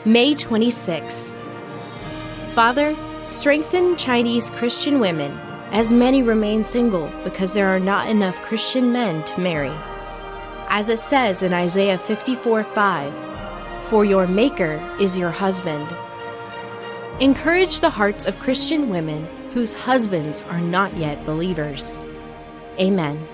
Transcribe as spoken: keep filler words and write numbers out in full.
May twenty-sixth. Father, strengthen Chinese Christian women, as many remain single because there are not enough Christian men to marry. As it says in Isaiah fifty-four five, "For your Maker is your husband." Encourage the hearts of Christian women whose husbands are not yet believers. Amen.